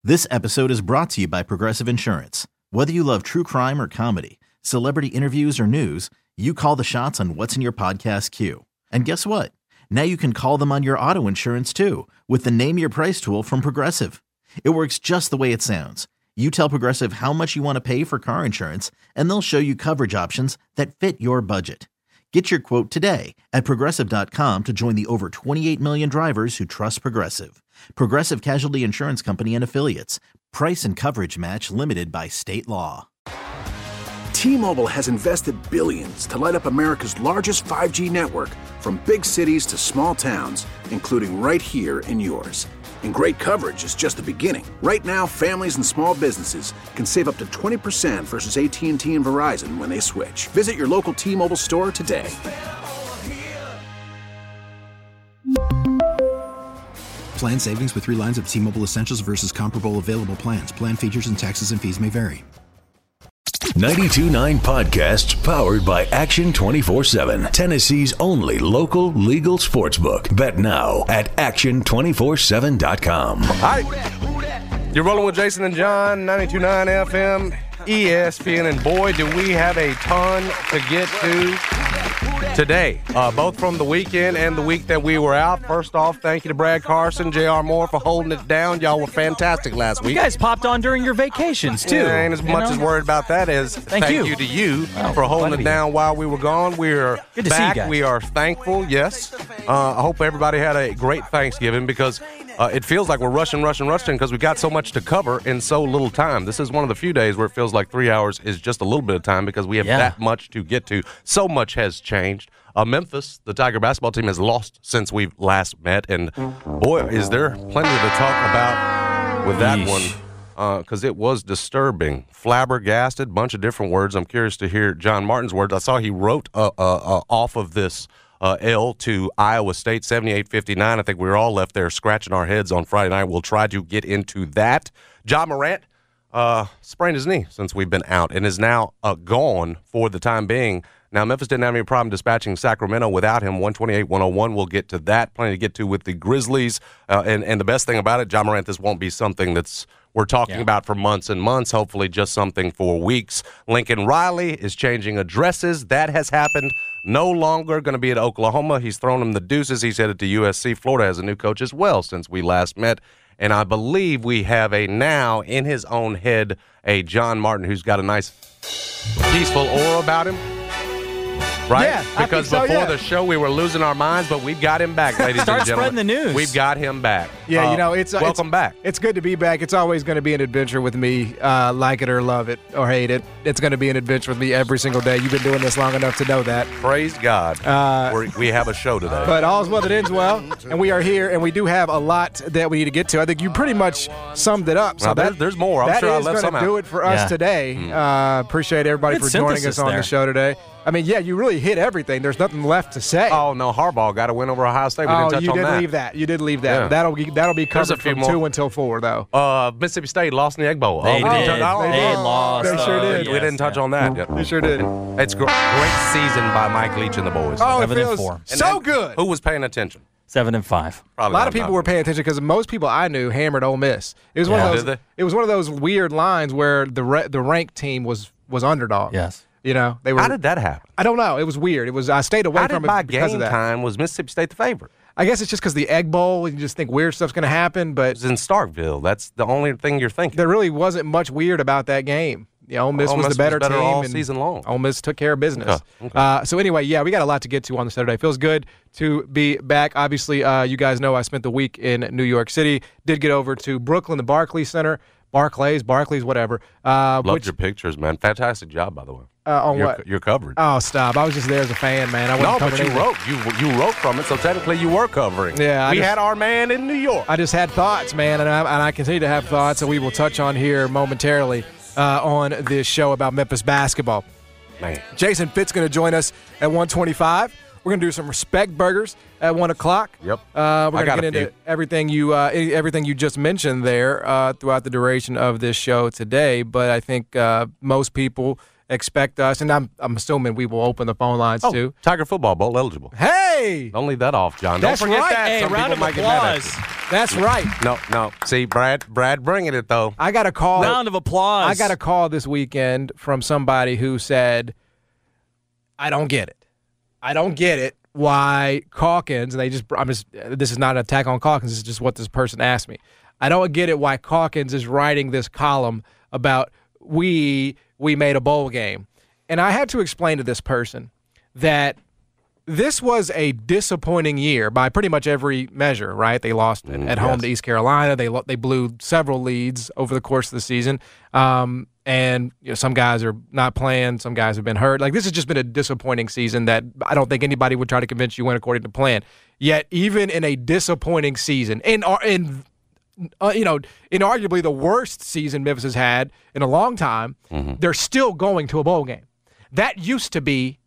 This episode is brought to you by Progressive Insurance. Whether you love true crime or comedy, celebrity interviews or news, you call the shots on what's in your podcast queue. And guess what? Now you can call them on your auto insurance too with the Name Your Price tool from Progressive. It works just the way it sounds. You tell Progressive how much you want to pay for car insurance, and they'll show you coverage options that fit your budget. Get your quote today at Progressive.com to join the over 28 million drivers who trust Progressive. Progressive Casualty Insurance Company and Affiliates. Price and coverage match limited by state law. T-Mobile has invested billions to light up America's largest 5G network, from big cities to small towns, including right here in yours. And great coverage is just the beginning. Right now, families and small businesses can save up to 20% versus AT&T and Verizon when they switch. Visit your local T-Mobile store today. Plan savings with 3 lines of T-Mobile Essentials versus comparable available plans. Plan features and taxes and fees may vary. 92.9 Podcasts powered by Action 24/7. Tennessee's only local legal sportsbook. Bet now at action247.com. Hi. You're rolling with Jason and John, 92.9 FM, ESPN, and boy, do we have a ton to get to today, both from the weekend and the week that we were out. First off, thank you to Brad Carson, J.R. Moore for holding it down. Y'all were fantastic last week. You guys popped on during your vacations, too. Yeah, I ain't as much as worried about that as thank you to you for holding it down while we were gone. We're good to back. See you guys. We are thankful, yes. I hope everybody had a great Thanksgiving because it feels like we're rushing because we got so much to cover in so little time. This is one of the few days where it feels like 3 hours is just a little bit of time because we have that much to get to. So much has changed. Memphis, the Tiger basketball team, has lost since we've last met, and boy, is there plenty to talk about with that one because it was disturbing. Flabbergasted, bunch of different words. I'm curious to hear John Martin's words. I saw he wrote off of this L to Iowa State, 78-59. I think we were all left there scratching our heads on Friday night. We'll try to get into that. Ja Morant sprained his knee since we've been out and is now gone for the time being. Now, Memphis didn't have any problem dispatching Sacramento without him, 128-101. We'll get to that. Plenty to get to with the Grizzlies. And the best thing about it, Ja Morant, this won't be something that's we're talking about for months and months, hopefully just something for weeks. Lincoln Riley is changing addresses. That has happened. No longer going to be at Oklahoma. He's thrown him the deuces. He's headed to USC. Florida has a new coach as well since we last met. And I believe we have a now, in his own head, a John Martin who's got a nice, peaceful aura about him. Right? Yeah, because before the show, we were losing our minds, but we've got him back, ladies and gentlemen. Start spreading the news. We've got him back. Yeah, welcome back. It's good to be back. It's always going to be an adventure with me, like it or love it or hate it. It's going to be an adventure with me every single day. You've been doing this long enough to know that. Praise God. We have a show today. But all's well that ends well, and we are here, and we do have a lot that we need to get to. I think you pretty much summed it up. So there's more. I'm sure I left some out. That is going to do it for us today. Appreciate everybody for joining us on the show today. I mean, yeah, you really hit everything. There's nothing left to say. Oh, no, Harbaugh got to win over Ohio State. We didn't touch on that. You did leave that. Yeah. That'll be covered from 2 until 4, though. Mississippi State lost in the Egg Bowl. They lost. They sure did. We didn't touch on that. They sure did. It's great season by Mike Leach and the boys. Oh, it feels so good. Who was paying attention? 7-5. A lot of people were paying attention because most people I knew hammered Ole Miss. It was one of those. It was one of those weird lines where the ranked team was underdog. Yes. You know, they were. How did that happen? I don't know. It was weird. I stayed away from it because of that. Time was Mississippi State the favorite? I guess it's just because the Egg Bowl, you just think weird stuff's going to happen. But it's in Starkville. That's the only thing you're thinking. There really wasn't much weird about that game. Ole Miss was the better team all season long. Ole Miss took care of business. Okay. So anyway, we got a lot to get to on the Saturday. Feels good to be back. Obviously, you guys know I spent the week in New York City. Did get over to Brooklyn, the Barclays Center. Barclays, whatever. Loved your pictures, man. Fantastic job, by the way. On what? Your coverage. Oh, stop. I was just there as a fan, man. But you wrote. You wrote from it, so technically you were covering. Yeah. We had our man in New York. I just had thoughts, man, and I continue to have thoughts that we will touch on here momentarily on this show about Memphis basketball. Man. Jason Fitt's going to join us at 1:25. We're going to do some respect burgers at 1 o'clock. Yep. We're going to get into everything you just mentioned there throughout the duration of this show today. But I think most people expect us, and I'm assuming we will open the phone lines too. Tiger Football Bowl eligible. Hey, Don't leave that off, John. That's Don't forget right. that. Hey, Some round people of might get mad at applause. you. that's right. No. See, Brad bringing it, though. I got a call. Round of applause. I got a call this weekend from somebody who said, "I don't get it. I don't get it. Why Calkins?" And this is not an attack on Calkins. This is just what this person asked me. I don't get it why Calkins is writing this column about we made a bowl game. And I had to explain to this person that this was a disappointing year by pretty much every measure, right? They lost at home to East Carolina. They blew several leads over the course of the season. And some guys are not playing. Some guys have been hurt. Like, this has just been a disappointing season that I don't think anybody would try to convince you went according to plan. Yet, even in a disappointing season, in arguably the worst season Memphis has had in a long time, they're still going to a bowl game. That used to be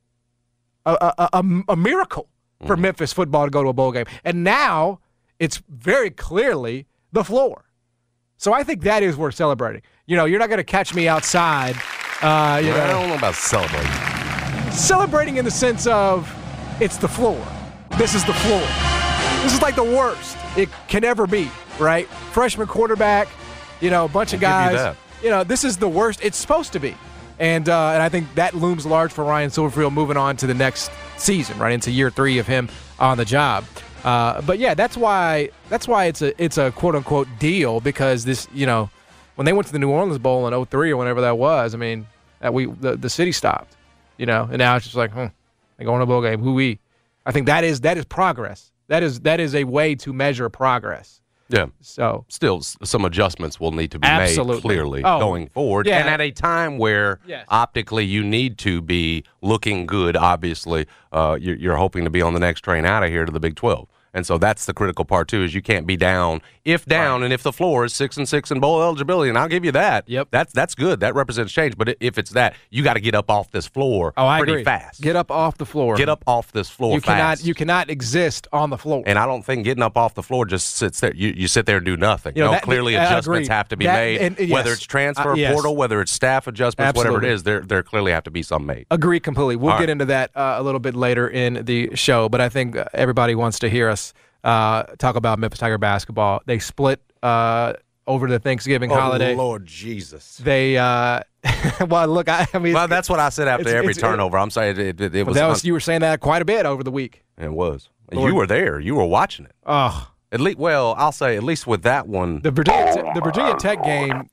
a miracle for Memphis football to go to a bowl game. And now it's very clearly the floor. So I think that is worth celebrating. You're not going to catch me outside. I don't know about celebrating. Celebrating in the sense of it's the floor. This is the floor. This is like the worst it can ever be, right? Freshman quarterback, a bunch of guys. This is the worst it's supposed to be. And I think that looms large for Ryan Silverfield moving on to the next season, right into year 3 of him on the job. But yeah, that's why it's a quote unquote deal, because this, when they went to the New Orleans Bowl in 2003 or whenever that was, I mean, the city stopped, and now it's just like, they're going to a bowl game. Hoo-wee. I think that is progress. That is a way to measure progress. Yeah. So still, some adjustments will need to be made clearly going forward. Yeah. And at a time where optically you need to be looking good, obviously, you're hoping to be on the next train out of here to the Big 12. And so that's the critical part, too, is you can't be down. And if the floor is 6-6 in bowl eligibility, and I'll give you that. Yep. That's good. That represents change. But if it's that, you got to get up off this floor pretty fast. Get up off the floor. Get up off this floor fast. You cannot exist on the floor. And I don't think getting up off the floor just sits there. You sit there and do nothing. Clearly adjustments have to be made, whether it's transfer portal, whether it's staff adjustments, whatever it is, there clearly have to be some made. Agree completely. We'll get into that a little bit later in the show, but I think everybody wants to hear us talk about Memphis Tiger basketball. They split over the Thanksgiving holiday. Oh, Lord Jesus. They well, look, I mean, well, that's what I said after every turnover. I'm saying it was. You were saying that quite a bit over the week. It was. Lord. You were there. You were watching it. Oh, I'll say at least with that one, the Virginia Tech game.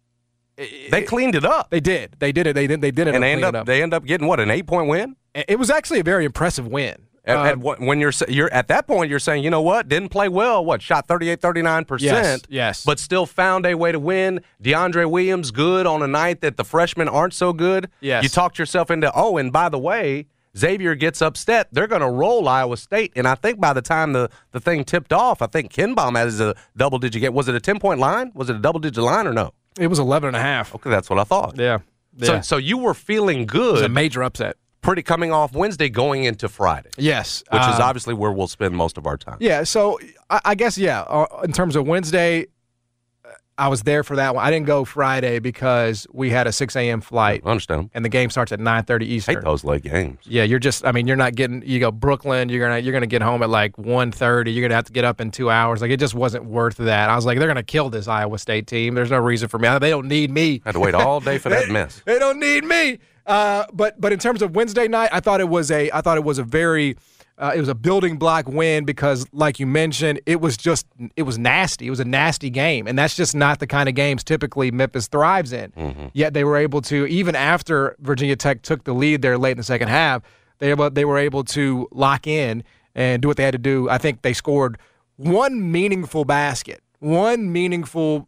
They cleaned it up. They did. They did it. They did it. And they end up getting what, an 8-point win? It was actually a very impressive win. When you're at that point, you're saying, you know what, didn't play well. What, shot 38-39%. Yes. But still found a way to win. DeAndre Williams good on a night that the freshmen aren't so good. Yes. You talked yourself into, and by the way, Xavier gets upset. They're going to roll Iowa State. And I think by the time the thing tipped off, I think Kenbaum has a double-digit game. Was it a 10-point line? Was it a double-digit line or no? It was 11.5. Okay, that's what I thought. Yeah. So you were feeling good. It was a major upset. Pretty coming off Wednesday going into Friday. Yes. Which is obviously where we'll spend most of our time. Yeah, so I guess, in terms of Wednesday, I was there for that one. I didn't go Friday because we had a 6 a.m. flight. I understand. And the game starts at 9:30 Eastern. I hate those late games. Yeah, you're not getting, you go Brooklyn, you're gonna get home at like 1:30, you're gonna have to get up in 2 hours. Like, it just wasn't worth that. I was like, they're gonna kill this Iowa State team. There's no reason for me. They don't need me. I had to wait all day for that mess. They don't need me. But in terms of Wednesday night, I thought it was a very it was a building block win because, like you mentioned, it was nasty. It was a nasty game, and that's just not the kind of games typically Memphis thrives in. Mm-hmm. Yet they were able to, even after Virginia Tech took the lead there late in the second half, they were able to lock in and do what they had to do. I think they scored one meaningful basket. Two meaningful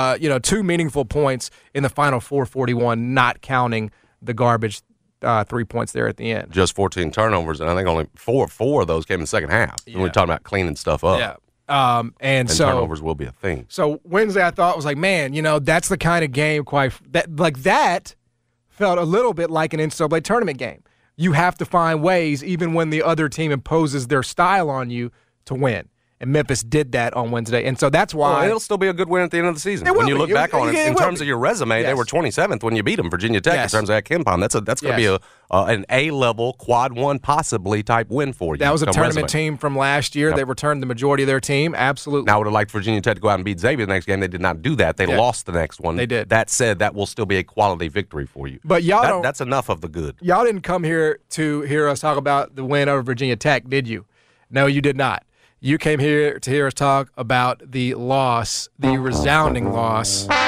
points in the final 4:41, not counting the garbage 3 points there at the end. Just 14 turnovers, and I think only four of those came in the second half. Yeah. When we're talking about cleaning stuff up. Yeah. And so turnovers will be a thing. So Wednesday, I thought was like, man, that's the kind of game that felt a little bit like an NCAA tournament game. You have to find ways, even when the other team imposes their style on you, to win. And Memphis did that on Wednesday. And so that's why. Well, it'll still be a good win at the end of the season. It will When you be. look back on it, in terms be. of your resume, they were 27th when you beat them, Virginia Tech, in terms of that KenPom. That's going to be an A-level, quad one possibly type win for you. That was a tournament resume. team from last year. Yep. They returned the majority of their team. Absolutely. Now, I would have liked Virginia Tech to go out and beat Xavier the next game. They did not do that. They lost the next one. They did. That said, that will still be a quality victory for you. But that's enough of the good. Y'all didn't come here to hear us talk about the win over Virginia Tech, did you? No, you did not. You came here to hear us talk about the loss, the resounding loss to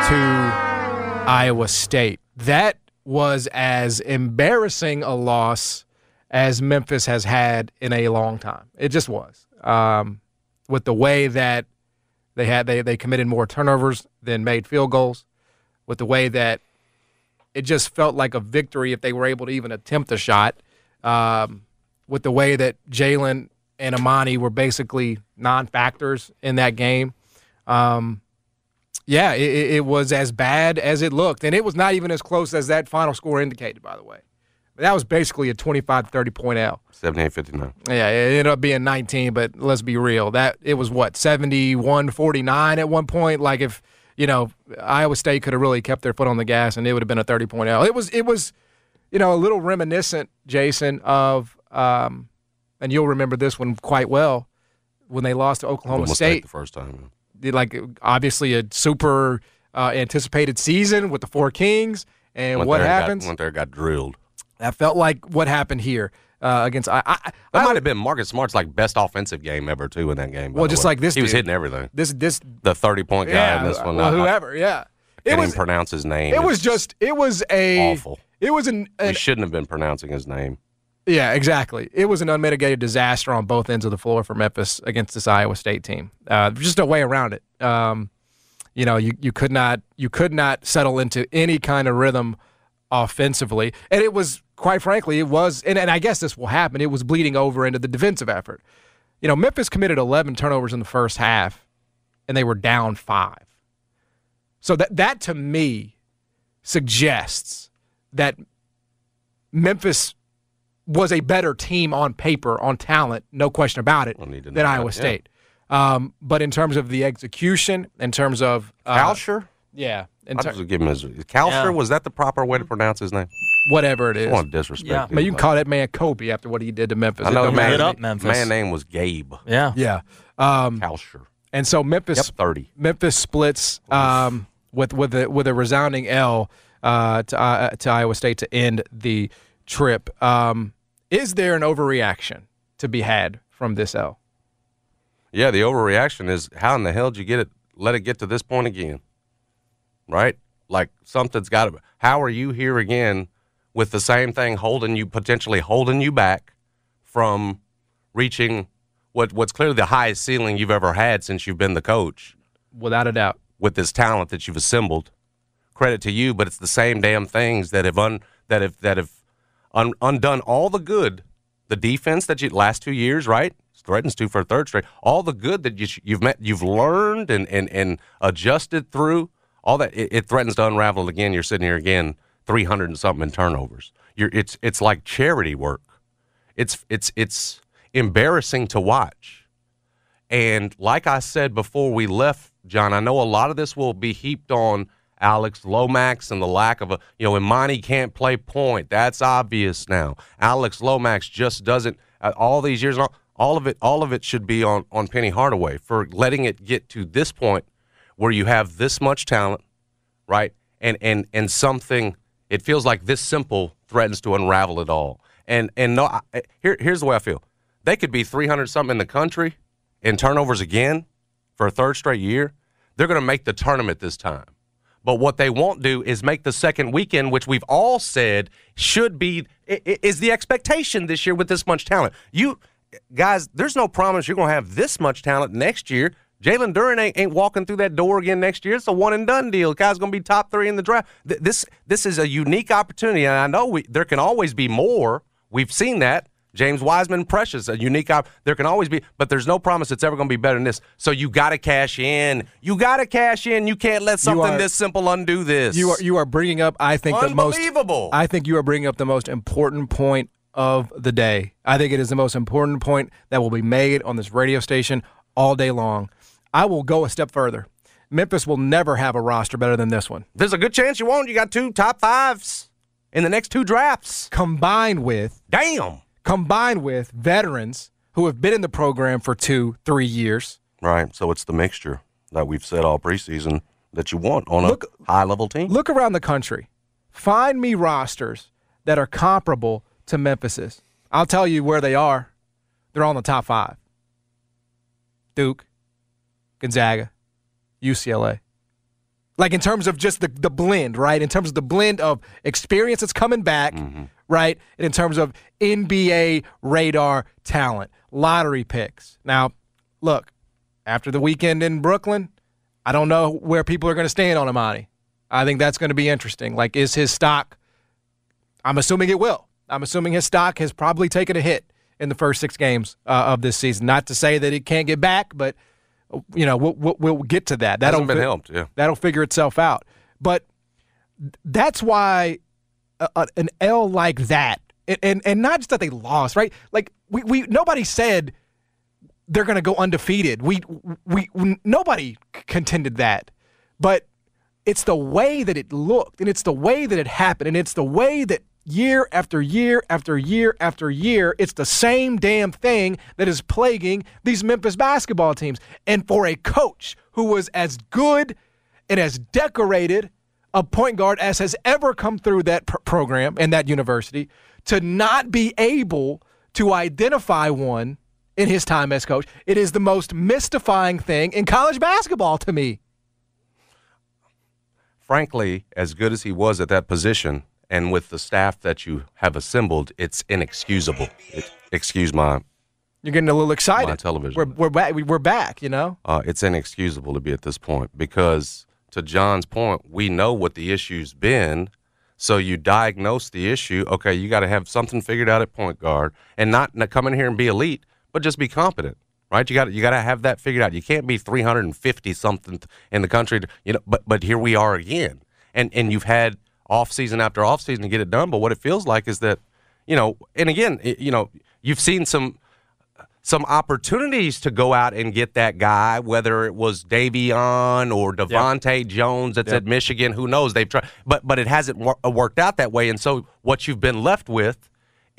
Iowa State. That was as embarrassing a loss as Memphis has had in a long time. It just was. With the way that they committed more turnovers than made field goals, with the way that it just felt like a victory if they were able to even attempt a shot, with the way that Jalen and Amani were basically non-factors in that game. It was as bad as it looked. And it was not even as close as that final score indicated, by the way. But that was basically a 25-30 point L. 78-59. Yeah, it ended up being 19, but let's be real. It was, 71-49 at one point? Like if, Iowa State could have really kept their foot on the gas and it would have been a 30-point L. It was a little reminiscent, Jason, of and you'll remember this one quite well, when they lost to Oklahoma State the first time. Like, obviously a super anticipated season with the Four Kings, and what happens? Went there, got drilled. That felt like what happened here against. That might have been Marcus Smart's best offensive game ever too in that game. Well, just like this, he was hitting everything. This the 30-point guy in this one. Well, whoever, yeah. Can't even pronounce his name. It was awful. It was we shouldn't have been pronouncing his name. Yeah, exactly. It was an unmitigated disaster on both ends of the floor for Memphis against this Iowa State team. Just no way around it. You could not settle into any kind of rhythm offensively, and it was, quite frankly, and I guess this will happen. It was bleeding over into the defensive effort. Memphis committed 11 turnovers in the first half, and they were down 5. So that to me suggests that Memphis was a better team on paper, on talent, no question about it, than Iowa State. But in terms of the execution, in terms of Kalsher? Yeah. I'll just give him Kalsher, was that the proper way to pronounce his name? Whatever it is. I want to disrespect him. You can call that man Kobe after what he did to Memphis. I know Memphis. Man name was Gabe. Yeah. Yeah. Kalsher. And so Memphis 30. Memphis splits with a resounding L to Iowa State to end the trip. Is there an overreaction to be had from this L? Yeah, the overreaction is, how in the hell did you let it get to this point again? Right? Like, something's got to. How are you here again with the same thing potentially holding you back from reaching what's clearly the highest ceiling you've ever had since you've been the coach? Without a doubt. With this talent that you've assembled. Credit to you, but it's the same damn things that have undone all the good, the defense that last 2 years, right? Threatens to for a third straight. All the good that you've learned and adjusted through, all that it threatens to unravel again. You're sitting here again, 300 and something in turnovers. It's like charity work. It's embarrassing to watch. And like I said before we left, John, I know a lot of this will be heaped on Alex Lomax and the lack of Imani can't play point. That's obvious now. Alex Lomax just doesn't. All these years, all of it should be on Penny Hardaway for letting it get to this point where you have this much talent, right? And something, it feels like this simple threatens to unravel it all. And no, here's the way I feel. They could be 300 something in the country in turnovers again for a third straight year. They're going to make the tournament this time. But what they won't do is make the second weekend, which we've all said should be is the expectation this year with this much talent. You guys, there's no promise you're going to have this much talent next year. Jalen Duren ain't walking through that door again next year. It's a one-and-done deal. The guy's going to be top 3 in the draft. This is a unique opportunity, and I know there can always be more. We've seen that. James Wiseman, Precious, a unique there can always be, but there's no promise it's ever going to be better than this. So you got to cash in. You can't let something this simple undo this. You are bringing up, I think, unbelievable. I think you are bringing up the most important point of the day. I think it is the most important point that will be made on this radio station all day long. I will go a step further. Memphis will never have a roster better than this one. There's a good chance you won't. You got 2 top 5s in the next 2 drafts. Combined with veterans who have been in the program for 2-3 years. Right, so it's the mixture that we've said all preseason that you want on a high-level team. Look around the country. Find me rosters that are comparable to Memphis's. I'll tell you where they are. They're all in the top 5. Duke, Gonzaga, UCLA. Like in terms of just the blend, right? In terms of the blend of experience that's coming back, right? And in terms of NBA radar talent, lottery picks. Now, look, after the weekend in Brooklyn, I don't know where people are going to stand on Imani. I think that's going to be interesting. Like, is his stock – I'm assuming it will. I'm assuming his stock has probably taken a hit in the first 6 games of this season. Not to say that it can't get back, but – we'll get to that. Hasn't been helped, yeah. That'll figure itself out. But that's why an L like that, and not just that they lost, right? Like we nobody said they're going to go undefeated. We nobody contended that, but it's the way that it looked, and it's the way that it happened, and it's the way that year after year after year after year, it's the same damn thing that is plaguing these Memphis basketball teams. And for a coach who was as good and as decorated a point guard as has ever come through that program and that university, to not be able to identify one in his time as coach, it is the most mystifying thing in college basketball to me. Frankly, as good as he was at that position, and with the staff that you have assembled, it's inexcusable. Excuse my You're getting a little excited. My television. We're back, you know? It's inexcusable to be at this point because, to John's point, we know what the issue's been, so you diagnose the issue. Okay, you got to have something figured out at point guard and not come in here and be elite, but just be competent, right? You got to have that figured out. You can't be 350-something in the country, but here we are again. And you've had off-season after off-season to get it done, but what it feels like is that, and again, you've seen some opportunities to go out and get that guy, whether it was Davion or Devontae Jones that's at Michigan, who knows, they've tried, but it hasn't worked out that way, and so what you've been left with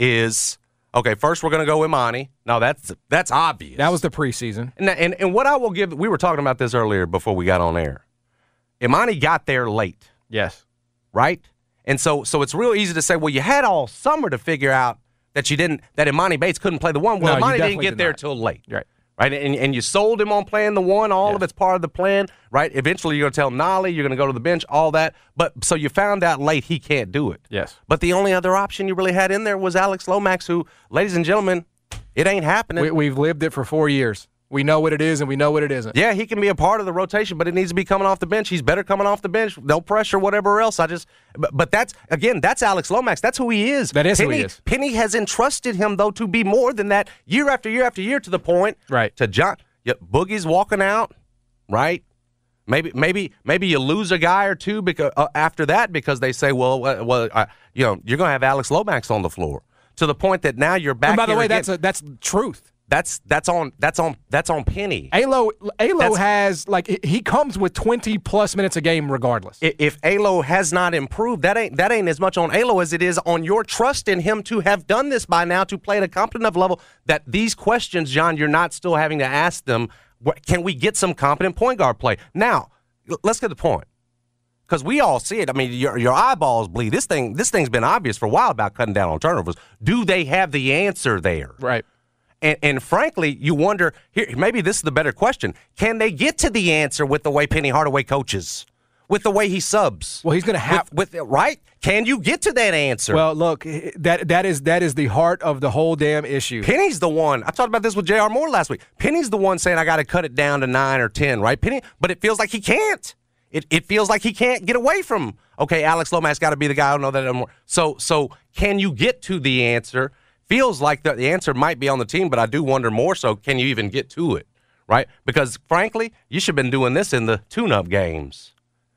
is, okay, first we're going to go Imani. Now that's obvious. That was the preseason. And what I will give, we were talking about this earlier before we got on air. Imani got there late. Yes. Right? And so it's real easy to say, well, you had all summer to figure out that Imani Bates couldn't play the one. Well, Imani didn't get there till late. Right. Right? And you sold him on playing the one. All of it's part of the plan. Right? Eventually you're going to tell Nolly, you're going to go to the bench, all that. But so you found out late he can't do it. Yes. But the only other option you really had in there was Alex Lomax, who, ladies and gentlemen, it ain't happening. We've lived it for 4 years. We know what it is and we know what it isn't. Yeah, he can be a part of the rotation, but it needs to be coming off the bench. He's better coming off the bench. No pressure, whatever else. But that's Alex Lomax. That's who he is. That is who he is. Penny has entrusted him, though, to be more than that year after year after year, to the point. Right. To John. Boogie's walking out, right? Maybe you lose a guy or two because after that because they say, well, you're going to have Alex Lomax on the floor, to the point that now you're back. And by the way, again. that's truth. That's on Penny. Alo has, like, he comes with 20+ minutes a game regardless. If Alo has not improved, that ain't as much on Alo as it is on your trust in him to have done this by now, to play at a competent enough level that these questions, John, you're not still having to ask them. Can we get some competent point guard play? Now, let's get to the point. Because we all see it. I mean, your eyeballs bleed. This thing's been obvious for a while about cutting down on turnovers. Do they have the answer there? Right. And frankly, you wonder, here, maybe this is the better question. Can they get to the answer with the way Penny Hardaway coaches? With the way he subs? Well, he's going to have... Right? Can you get to that answer? Well, look, that is the heart of the whole damn issue. Penny's the one. I talked about this with J.R. Moore last week. Penny's the one saying, I got to cut it down to 9 or 10, right? Penny, but it feels like he can't. It feels like he can't get away from, okay, Alex Lomax got to be the guy. I don't know that anymore. So can you get to the answer? Feels like the answer might be on the team, but I do wonder more so, can you even get to it, right? Because, frankly, you should have been doing this in the tune-up games.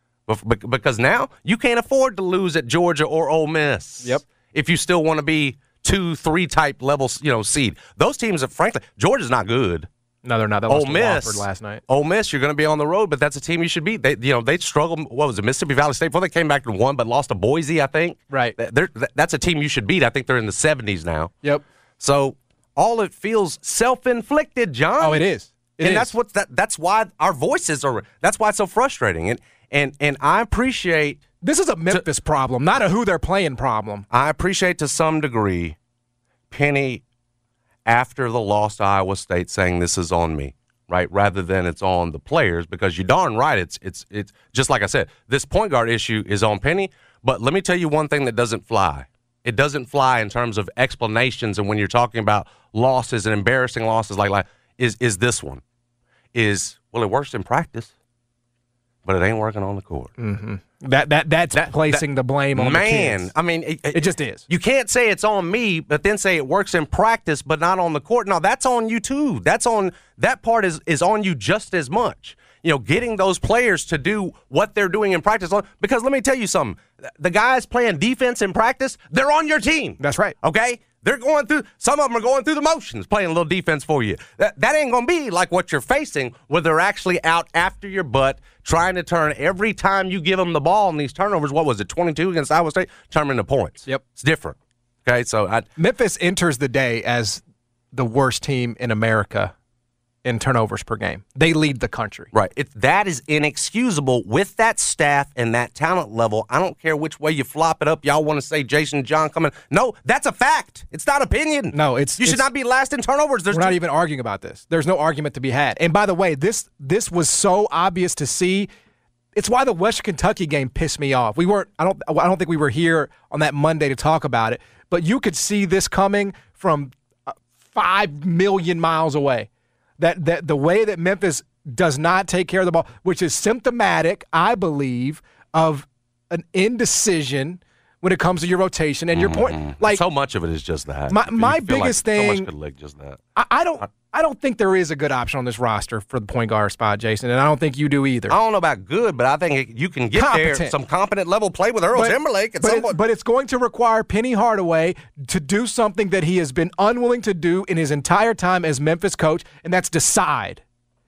Because now you can't afford to lose at Georgia or Ole Miss. Yep. If you still want to be 2-3 type level, seed. Those teams, frankly, Georgia's not good. No, they're not. They lost to Wofford last night. Ole Miss, you're going to be on the road, but that's a team you should beat. They struggled. What was it, Mississippi Valley State? Before they came back and won, but lost to Boise, I think. Right. That's a team you should beat. I think they're in the 70s now. Yep. So all it feels self-inflicted, John. Oh, it is. That's why our voices are. That's why it's so frustrating. And I appreciate. This is a Memphis problem, not a who they're playing problem. I appreciate to some degree Penny, after the loss to Iowa State, saying this is on me, right? Rather than it's on the players, because you're darn right. It's just like I said, this point guard issue is on Penny. But let me tell you one thing that doesn't fly. It doesn't fly in terms of explanations, and when you're talking about losses and embarrassing losses like is this one. Well, it works in practice, but it ain't working on the court. Mm-hmm. That's placing the blame on the kids. I mean, it just is. You can't say it's on me, but then say it works in practice, but not on the court. No, that's on you too. That part is on you just as much. Getting those players to do what they're doing in practice. Because let me tell you something. The guys playing defense in practice, they're on your team. That's right. Okay? They're going through, some of them are going through the motions, playing a little defense for you. That ain't going to be like what you're facing, where they're actually out after your butt, trying to turn every time you give them the ball in these turnovers. What was it, 22 against Iowa State? Turn them into points. Yep. It's different. Okay, so Memphis enters the day as the worst team in America in turnovers per game. They lead the country. Right. That is inexcusable with that staff and that talent level. I don't care which way you flop it up. Y'all want to say Jason John coming. No, that's a fact. It's not opinion. No, you should not be last in turnovers. We're not even arguing about this. There's no argument to be had. And by the way, this was so obvious to see. It's why the Western Kentucky game pissed me off. I don't think we were here on that Monday to talk about it, but you could see this coming from 5 million miles away. That the way that Memphis does not take care of the ball, which is symptomatic, I believe, of an indecision when it comes to your rotation and your point. Like, so much of it is just that. My biggest thing. So much could lick just that. I don't think there is a good option on this roster for the point guard spot, Jason, and I don't think you do either. I don't know about good, but I think you can get there some competent level play with Earl Timberlake at some point. But it's going to require Penny Hardaway to do something that he has been unwilling to do in his entire time as Memphis coach, and that's decide.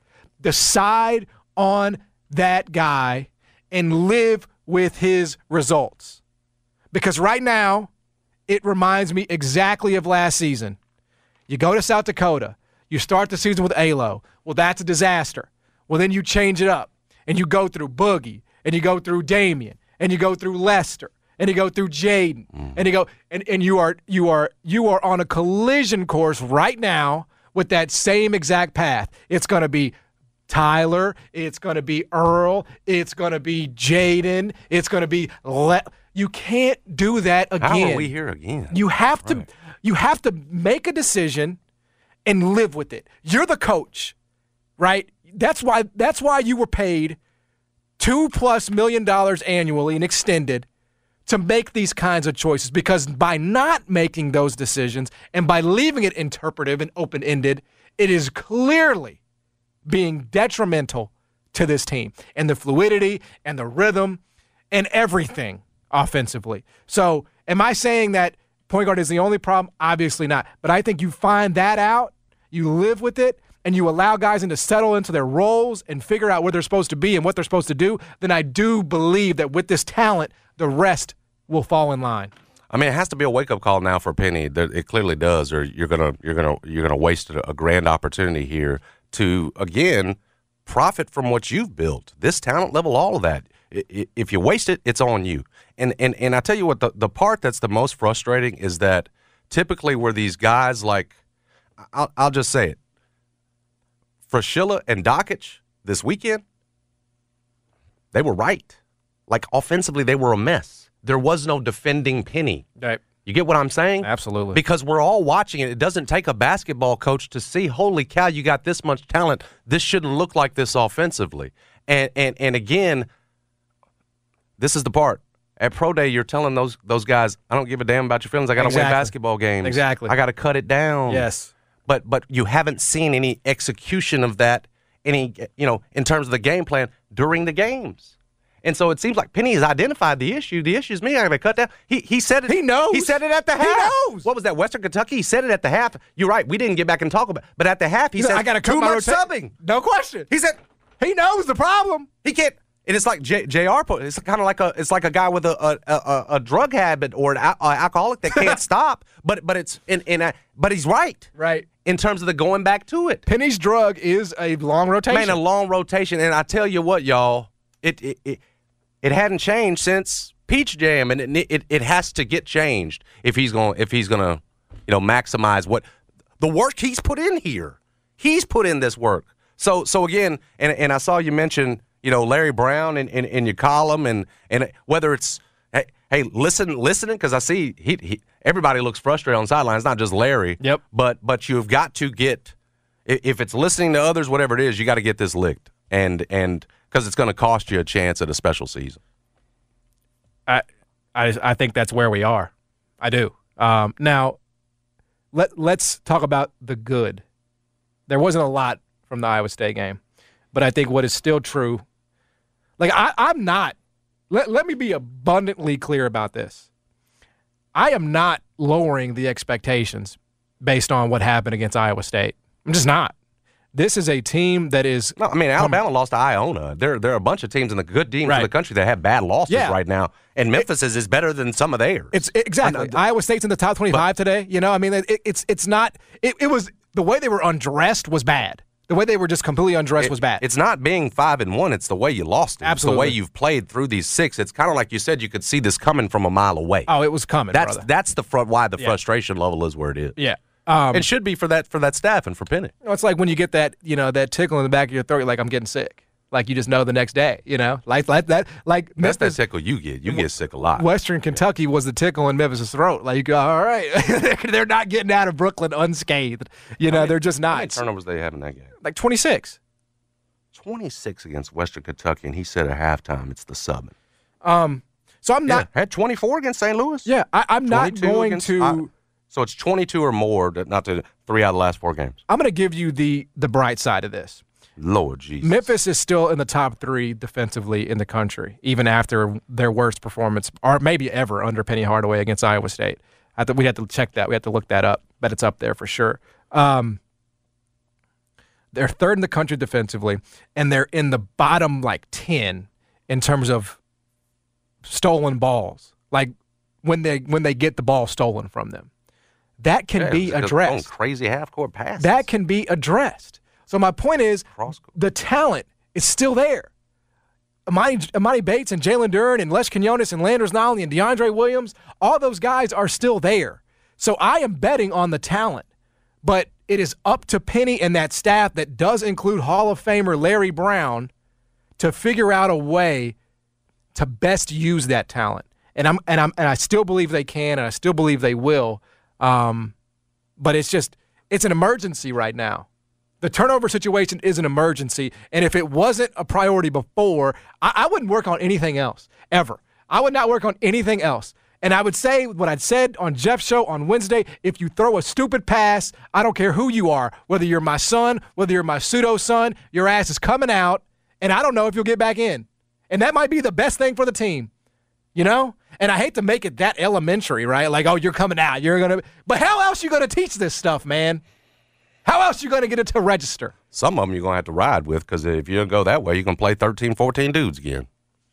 Decide on that guy and live with his results. Because right now, it reminds me exactly of last season. You go to South Dakota. You start the season with Alo. Well, that's a disaster. Well, then you change it up, and you go through Boogie, and you go through Damian, and you go through Lester, and you go through Jaden, and you go, and you are on a collision course right now with that same exact path. It's going to be Tyler. It's going to be Earl. It's going to be Jaden. It's going to be You can't do that again. How are we here again? You have to make a decision and live with it. You're the coach, right? That's why you were paid $2+ million annually and extended to make these kinds of choices, because by not making those decisions and by leaving it interpretive and open-ended, it is clearly being detrimental to this team and the fluidity and the rhythm and everything offensively. So am I saying that point guard is the only problem? Obviously not. But I think you find that out, you live with it, and you allow guys to settle into their roles and figure out where they're supposed to be and what they're supposed to do, then I do believe that with this talent, the rest will fall in line. I mean, it has to be a wake-up call now for Penny. It clearly does, or you're gonna waste a grand opportunity here to, again, profit from what you've built. This talent level, all of that. If you waste it, it's on you. And I tell you what, the part that's the most frustrating is that typically where these guys like, I'll just say it, Fraschilla and Dockich this weekend, they were right. Like, offensively, they were a mess. There was no defending Penny. Right. You get what I'm saying? Absolutely. Because we're all watching it. It doesn't take a basketball coach to see, holy cow, you got this much talent. This shouldn't look like this offensively. And again, this is the part. At Pro Day, you're telling those guys, I don't give a damn about your feelings. I got to win basketball games. Exactly. I got to cut it down. Yes. But you haven't seen any execution of that, in terms of the game plan during the games. And so it seems like Penny has identified the issue. The issue is me. I got to cut down. He said it. He knows. He said it at the half. He knows. What was that, Western Kentucky? He said it at the half. You're right. We didn't get back and talk about it. But at the half, he said, I got to cut too my much subbing. No question. He said, he knows the problem. he can't. And it's like JR. It's kind of like a guy with a drug habit or an alcoholic that can't stop. But it's but he's right. Right. In terms of the going back to it. Penny's drug is a long rotation. Man, a long rotation. And I tell you what, y'all, it hadn't changed since Peach Jam, and it has to get changed if he's gonna maximize what the work he's put in here. He's put in this work. So again, and I saw you mention Larry Brown in your column, and whether it's hey listening because I see he everybody looks frustrated on the sidelines, not just Larry. Yep. But you've got to get, if it's listening to others, whatever it is, you got to get this licked, and because it's going to cost you a chance at a special season. I think that's where we are. I do. Now, let's talk about the good. There wasn't a lot from the Iowa State game, but I think what is still true, like I'm not. Let me be abundantly clear about this. I am not lowering the expectations based on what happened against Iowa State. I'm just not. This is a team that is. No, I mean, Alabama lost to Iona. There are a bunch of teams in the good teams in the country that have bad losses right now, and Memphis is better than some of theirs. It's exactly. Iowa State's in the top 25 today. I mean, it's not. It was the way they were undressed was bad. The way they were just completely undressed was bad. It's not being 5-1. It's the way you lost it. Absolutely. It's the way you've played through these 6. It's kind of like you said. You could see this coming from a mile away. Oh, it was coming. That's brother. that's the why the frustration level is where it is. Yeah. It should be for that staff and for Penny. It's like when you get that that tickle in the back of your throat. You're like, I'm getting sick. Like you just know the next day. Like that. Like that's Memphis, that tickle you get. You get sick a lot. Western Kentucky was the tickle in Memphis' throat. Like you go, all right, they're not getting out of Brooklyn unscathed. They're just not. How many turnovers they have in that game? Like 26. 26 against Western Kentucky, and he said at halftime it's the subbing. So I'm not had 24 against St. Louis. Yeah, I'm not going to. So it's 22 or more, not to 3 out of the last 4 games. I'm going to give you the bright side of this. Lord Jesus. Memphis is still in the top 3 defensively in the country, even after their worst performance, or maybe ever, under Penny Hardaway against Iowa State. We had to check that. We had to look that up, but it's up there for sure. They're 3rd in the country defensively, and they're in the bottom 10 in terms of stolen balls. Like when they get the ball stolen from them. That can be addressed. Crazy half-court passes. That can be addressed. So my point is, the talent is still there. Amani Bates and Jalen Duren and Les Quinones and Landers Nolly and DeAndre Williams, all those guys are still there. So I am betting on the talent. But it is up to Penny and that staff that does include Hall of Famer Larry Brown to figure out a way to best use that talent. And I still believe they can, and I still believe they will. But it's an emergency right now. The turnover situation is an emergency, and if it wasn't a priority before, I wouldn't work on anything else, ever. I would not work on anything else. And I would say what I'd said on Jeff's show on Wednesday, if you throw a stupid pass, I don't care who you are, whether you're my son, whether you're my pseudo-son, your ass is coming out, and I don't know if you'll get back in. And that might be the best thing for the team, And I hate to make it that elementary, right? Like, oh, you're coming out. But how else you going to teach this stuff, man? How else you going to get it to register? Some of them you're going to have to ride with, because if you don't go that way, you're going to play 13, 14 dudes again.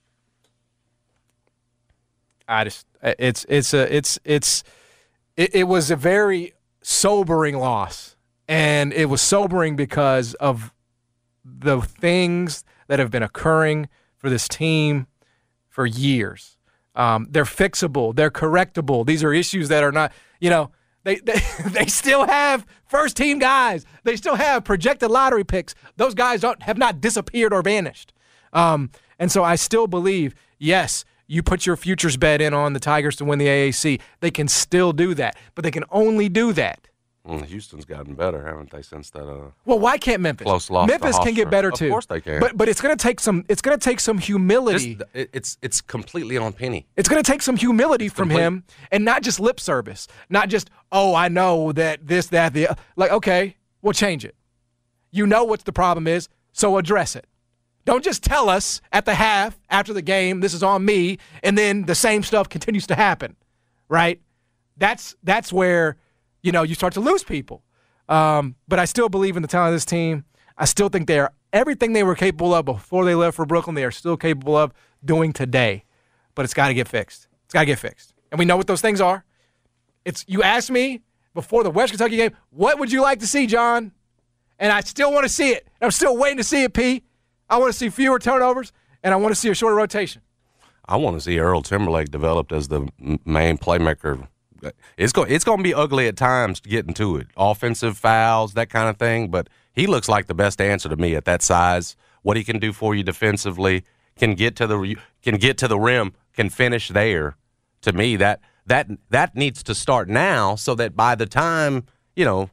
It was a very sobering loss, and it was sobering because of the things that have been occurring for this team for years. They're fixable, they're correctable. These are issues that are not, they still have first team guys. They still have projected lottery picks. Those guys have not disappeared or vanished. And so I still believe, yes, you put your futures bet in on the Tigers to win the AAC. They can still do that, but they can only do that. Houston's gotten better, haven't they, since that? Well, why can't Memphis? Close loss. Memphis can get better too. Of course they can. But it's going to take some. It's going to take some humility. It's completely on Penny. It's going to take some humility from him, and not just lip service. Not just, oh, I know that this, that, the. Like, okay, we'll change it. You know what the problem is, so address it. Don't just tell us at the half after the game, this is on me, and then the same stuff continues to happen, right? That's where, you start to lose people. But I still believe in the talent of this team. I still think they are everything they were capable of before they left for Brooklyn, they are still capable of doing today. But it's got to get fixed. It's got to get fixed. And we know what those things are. You asked me before the West Kentucky game, what would you like to see, John? And I still want to see it. I'm still waiting to see it, P. I want to see fewer turnovers, and I want to see a shorter rotation. I want to see Earl Timberlake developed as the main playmaker. It's going to be ugly at times getting to it. Offensive fouls, that kind of thing, but he looks like the best answer to me at that size. What he can do for you defensively, can get to the rim, can finish there. To me, that needs to start now, so that by the time you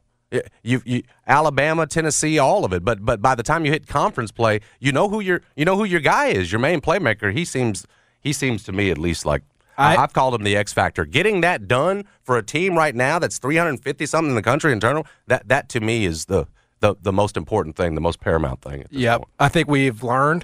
Alabama, Tennessee, all of it. But by the time you hit conference play, you know who your guy is, your main playmaker. He seems to me at least like I've called him the X factor. Getting that done for a team right now that's 350 something in the country in turnover, that to me is the most important thing, the most paramount thing. At this point. I think we've learned.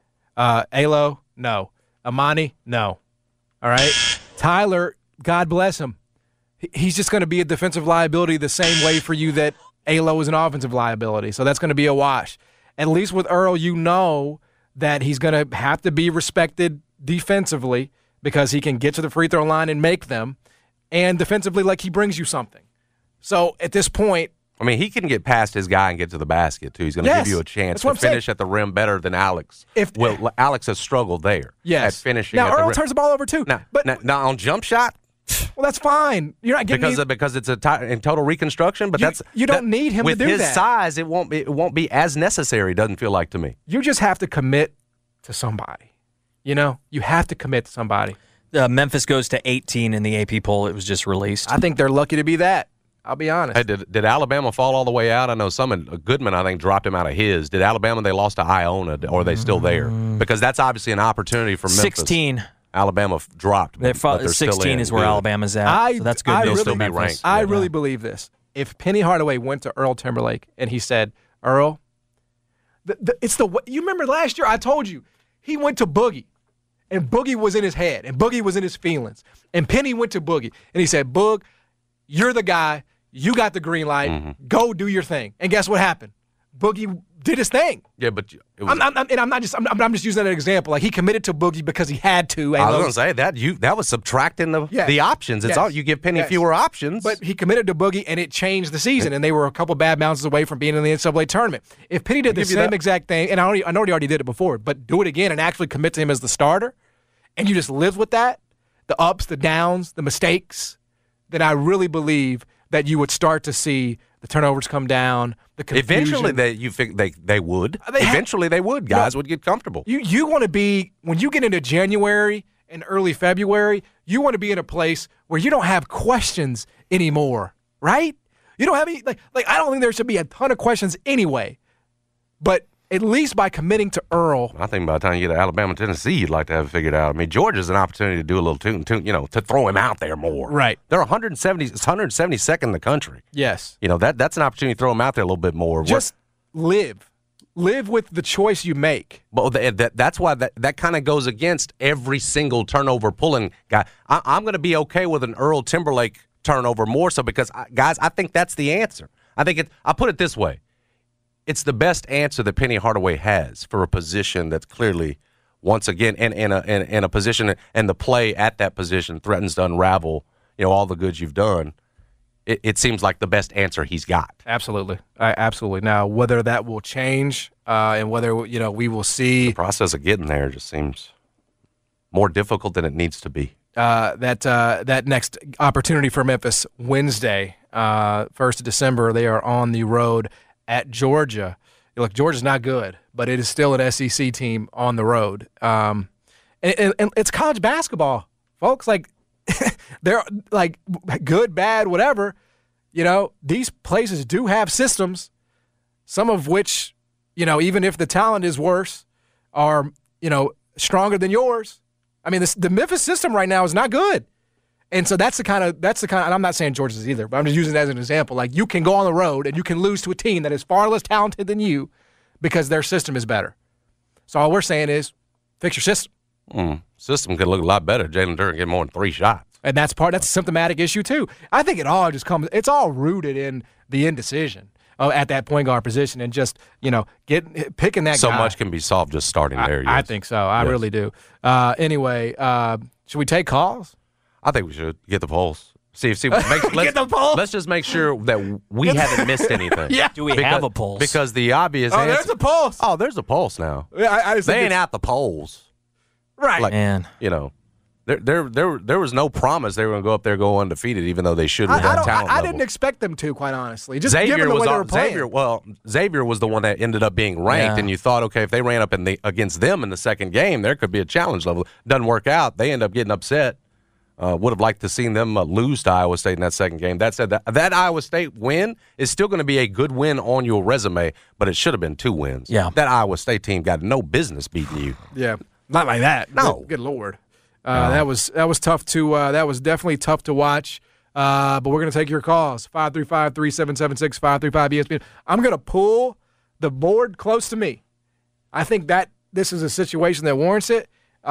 Alo, no. Amani, no. All right. Tyler, God bless him. He's just going to be a defensive liability the same way for you that Alo is an offensive liability. So that's going to be a wash. At least with Earl, you know that he's going to have to be respected defensively because he can get to the free throw line and make them, and defensively, like, he brings you something. So at this point, I mean, he can get past his guy and get to the basket, too. He's going to give you a chance to finish at the rim better than Alex. Alex has struggled there at finishing at the rim. Now, Earl turns the ball over, too. Now on jump shot, well, that's fine. You're not getting because it's in total reconstruction. But you don't need him to do that. With his size, it won't be as necessary. Doesn't feel like to me. You just have to commit to somebody. You have to commit to somebody. Memphis goes to 18 in the AP poll. It was just released. I think they're lucky to be that. I'll be honest. Hey, did Alabama fall all the way out? I know Goodman, I think, dropped him out of his. Did Alabama, they lost to Iona, or are they still there? Because that's obviously an opportunity for Memphis. 16. Alabama dropped, but they're 16 still in. is where Alabama's at. So that's good. They'll still be ranked. I really believe this. If Penny Hardaway went to Earl Timberlake and he said, Earl, you remember last year I told you, he went to Boogie, and Boogie was in his head, and Boogie was in his feelings. And Penny went to Boogie, and he said, Boog, you're the guy. You got the green light. Mm-hmm. Go do your thing. And guess what happened? Boogie did his thing. Yeah, but I'm just using that as an example. Like, he committed to Boogie because he had to. I was going to say that was subtracting the options. It's all you give Penny fewer options. But he committed to Boogie, and it changed the season. And they were a couple bad bounces away from being in the NCAA tournament. If Penny did the same exact thing, and I know he already did it before, but do it again and actually commit to him as the starter, and you just live with that, the ups, the downs, the mistakes, then I really believe that you would start to see the turnovers come down, the confusion. Eventually, they would. Eventually, they would. Guys would get comfortable. You want to be, when you get into January and early February, you want to be in a place where you don't have questions anymore, right? You don't have any, like I don't think there should be a ton of questions anyway. But at least by committing to Earl. I think by the time you get to Alabama, Tennessee, you'd like to have it figured out. I mean, Georgia's an opportunity to do a little to throw him out there more. Right. They're 172nd in the country. Yes. That's an opportunity to throw him out there a little bit more. Just live with the choice you make. Well, that's why that kind of goes against every single turnover pulling guy. I'm going to be okay with an Earl Timberlake turnover more so because, guys, I think that's the answer. I'll put it this way. It's the best answer that Penny Hardaway has for a position that's clearly, once again, in a position, and the play at that position threatens to unravel, all the goods you've done. It seems like the best answer he's got. Absolutely, absolutely. Now, whether that will change and whether we will see, the process of getting there just seems more difficult than it needs to be. That next opportunity for Memphis, Wednesday, 1st of December, they are on the road at Georgia. Look, Georgia's not good, but it is still an SEC team on the road. And it's college basketball, folks. Like, they're like good, bad, whatever. These places do have systems, some of which, even if the talent is worse, are, stronger than yours. I mean, the Memphis system right now is not good. And so that's the kind of, and I'm not saying Georgia's either, but I'm just using it as an example. Like, you can go on the road and you can lose to a team that is far less talented than you because their system is better. So all we're saying is fix your system. System could look a lot better. Jalen Durden get more than 3 shots. And that's a symptomatic issue too. I think it's all rooted in the indecision at that point guard position and just, picking that guy. So much can be solved just starting there. I think so. I really do. Anyway, should we take calls? I think we should get the pulse. Get the pulse? Let's just make sure that we haven't missed anything. Yeah. Do we have a pulse? Because the obvious answer. There's a pulse. Oh, there's a pulse now. They ain't out the polls. Right. Like, man. There was no promise they were going to go up there go undefeated, even though they should have had talent I level. didn't expect them to, quite honestly. Just given the way they were playing. Xavier was the one that ended up being ranked, and you thought, okay, if they ran up against them in the second game, there could be a challenge level. Doesn't work out. They end up getting upset. Would have liked to seen them lose to Iowa State in that second game. That said, that Iowa State win is still going to be a good win on your resume, but it should have been 2 wins. Yeah. That Iowa State team got no business beating you. Yeah, not like that. No. Good Lord. That was tough to that was definitely tough to watch. But we're gonna take your calls 535-3776 535-ESPN. I'm gonna pull the board close to me. I think that this is a situation that warrants it.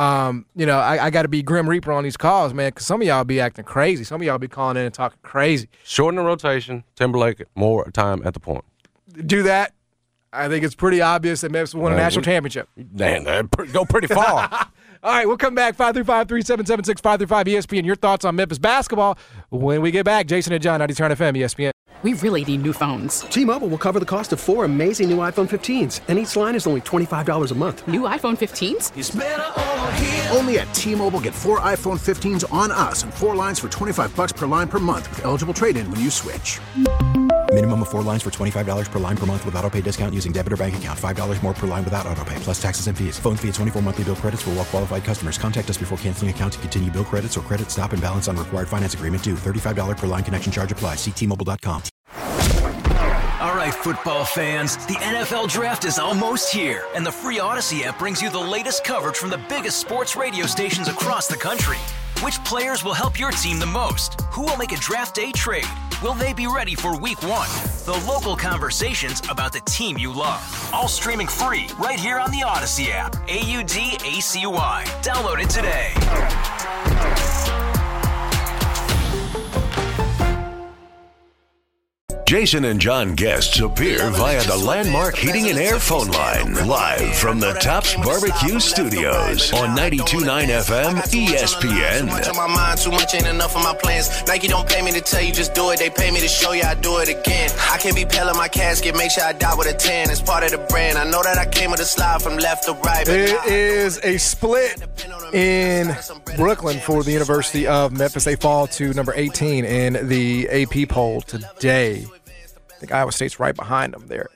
I got to be Grim Reaper on these calls, man, because some of y'all be acting crazy. Some of y'all be calling in and talking crazy. Shorten the rotation. Timberlake more time at the point. Do that. I think it's pretty obvious that Memphis will win a national championship. Man, go pretty far. All right, we'll come back, 535-3776, 535-ESPN. Your thoughts on Memphis basketball when we get back. Jason and John, 90 FM, ESPN. We really need new phones. T-Mobile will cover the cost of 4 amazing new iPhone 15s, and each line is only $25 a month. New iPhone 15s? It's better over here. Only at T-Mobile, get 4 iPhone 15s on us and 4 lines for $25 per line per month with eligible trade-in when you switch. Minimum of 4 lines for $25 per line per month with autopay discount using debit or bank account. $5 more per line without autopay, plus taxes and fees. Phone fee at 24 monthly bill credits for well-qualified customers. Contact us before canceling account to continue bill credits or credit stop and balance on required finance agreement due. $35 per line connection charge applies. See T-Mobile.com. All right, football fans, the NFL Draft is almost here, and the free Odyssey app brings you the latest coverage from the biggest sports radio stations across the country. Which players will help your team the most? Who will make a draft day trade? Will they be ready for week 1? The local conversations about the team you love. All streaming free right here on the Odyssey app. AUDACY. Download it today. Jason and John guests appear via the Landmark Heating and Air phone line, live from the Tops Barbecue Studios on 92.9 FM ESPN. Too much on my mind, too much ain't enough of my plans. Nike don't pay me to tell you just do it, they pay me to show you I do it again. I can't be pale in my casket, make sure I die with a 10. It's part of the brand. I know that I came with a slide from left to right. It is a split in Brooklyn for the University of Memphis. They fall to number 18 in the AP poll today. I think Iowa State's right behind them there.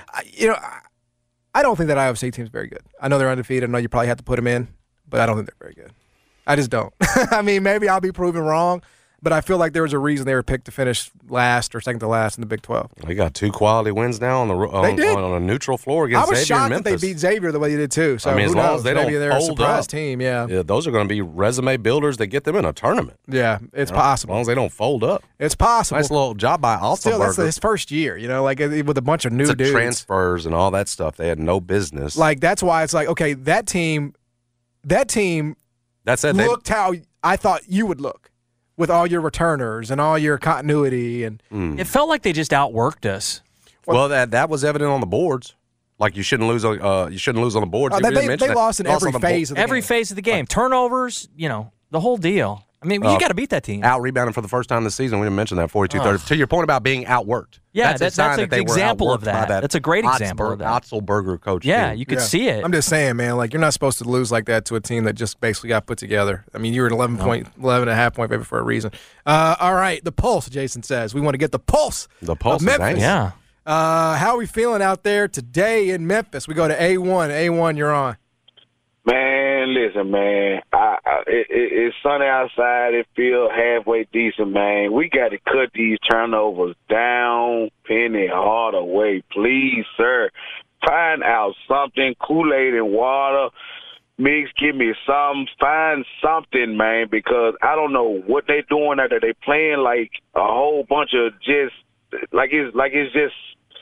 I don't think that Iowa State team's very good. I know they're undefeated. I know you probably have to put them in, but I don't think they're very good. I just don't. I mean, maybe I'll be proven wrong, but I feel like there was a reason they were picked to finish last or second to last in the Big 12. They got 2 quality wins now on a neutral floor against Xavier. I was shocked that they beat Xavier the way they did too. So I mean, who as long knows? as they Maybe don't they're a hold surprise up, team. Yeah, those are going to be resume builders that get them in a tournament. Yeah, it's possible. As long as they don't fold up. It's possible. Nice little job by Altenberger. Still, that's his first year, like with a bunch of new dudes. Transfers and all that stuff. They had no business. Like, that's why it's like, okay, that team That's it. looked how I thought you would look with all your returners and all your continuity. And It felt like they just outworked us. Well, that was evident on the boards. Like, you shouldn't lose on the boards. They lost in every phase of the game. Every phase of the game. Turnovers, the whole deal. I mean, you got to beat that team. Out rebounding for the first time this season. We didn't mention that 42-30. To your point about being outworked. Yeah, that's an example of that. That's a great example of that. Otzelberger coach. Yeah, team. you could see it. I'm just saying, man, like, you're not supposed to lose like that to a team that just basically got put together. I mean, you were an 11.5 point favorite for a reason. All right, the pulse, Jason says. We want to get the pulse. The pulse of Memphis. is nice. Yeah. How are we feeling out there today in Memphis? We go to A1. A1, you're on. Man, listen, man. It's sunny outside. It feels halfway decent, man. We got to cut these turnovers down, Penny Hardaway. Please, sir. Find out something, Kool-Aid and water. Mix, give me some. Find something, man, because I don't know what they doing out there. They playing like a whole bunch of just like it's just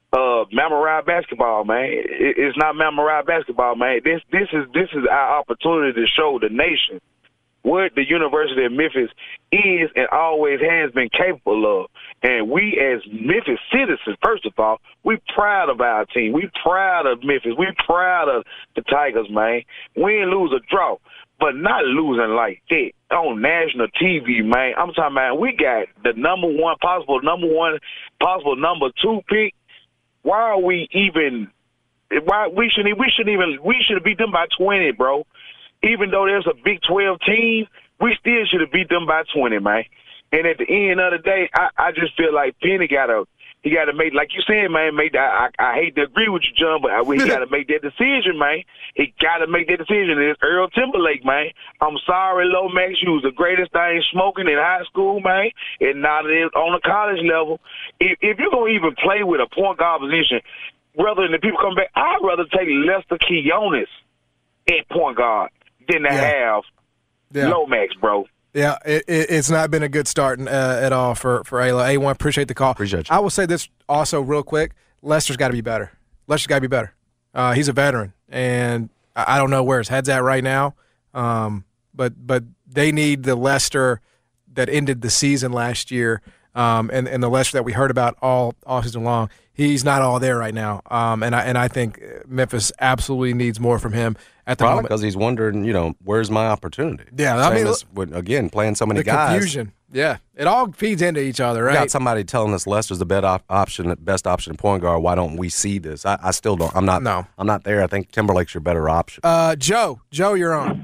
Mama basketball, man. It's not Mama basketball, man. This is our opportunity to show the nation what the University of Memphis is and always has been capable of. And we as Memphis citizens, first of all, we proud of our team. We proud of Memphis. We proud of the Tigers, man. Win, lose, or draw, but not losing like that on national TV, man. I'm talking about we got the possible number 2 pick. Why are we even? Why we should have beat them by 20, bro. Even though there's a Big 12 team, we still should have beat them by 20, man. And at the end of the day, I just feel like Penny got to make, like you said, man. I hate to agree with you, John, but he got to make that decision, man. He got to make that decision. It's Earl Timberlake, man. I'm sorry, Lomax, you was the greatest thing smoking in high school, man, and not on the college level. If you're gonna even play with a point guard position, rather than the people come back, I'd rather take Lester Quinones at point guard than to have Lomax, bro. Yeah, it's not been a good start at all for Ayla. A1, appreciate the call. Appreciate you. I will say this also real quick. Lester's got to be better. He's a veteran, and I don't know where his head's at right now. But they need the Lester that ended the season last year, and the Lester that we heard about all season long. He's not all there right now, and I think Memphis absolutely needs more from him at the moment. Because he's wondering, where's my opportunity? Yeah, again, playing so many guys. Confusion. Yeah, it all feeds into each other, right? We got somebody telling us Lester's the best option at point guard. Why don't we see this? I still don't. I'm not there. I think Timberlake's your better option. Joe, you're on.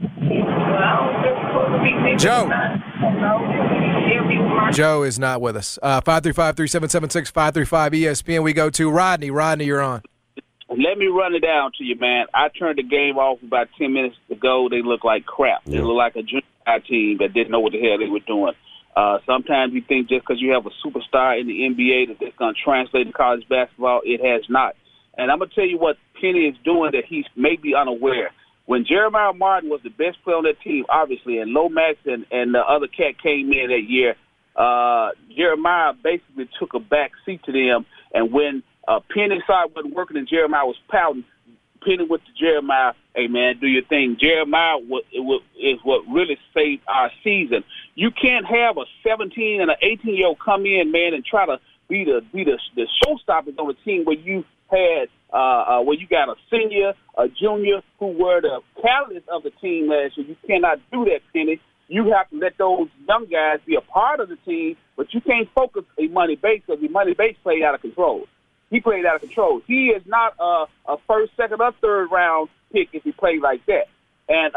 Joe is not with us. 535-3776, 535-ESPN. We go to Rodney. Rodney, you're on. Let me run it down to you, man. I turned the game off about 10 minutes ago. They look like crap. They look like a junior high team that didn't know what the hell they were doing. Sometimes you think just because you have a superstar in the NBA that that's going to translate to college basketball. It has not. And I'm going to tell you what Penny is doing that he's maybe unaware. When Jeremiah Martin was the best player on that team, obviously, and Lomax and the other cat came in that year, Jeremiah basically took a back seat to them. And when Penny saw it wasn't working and Jeremiah was pouting, Penny went to Jeremiah, hey, man, do your thing. Jeremiah is what really saved our season. You can't have a 17- and an 18-year-old come in, man, and try to be the showstoppers on a team where you had where you got a senior, a junior who were the catalyst of the team last year. You cannot do that, Penny. You have to let those young guys be a part of the team, but you can't focus Imani Bates because Imani Bates played out of control. He played out of control. He is not a first, second, or third round pick if he plays like that. And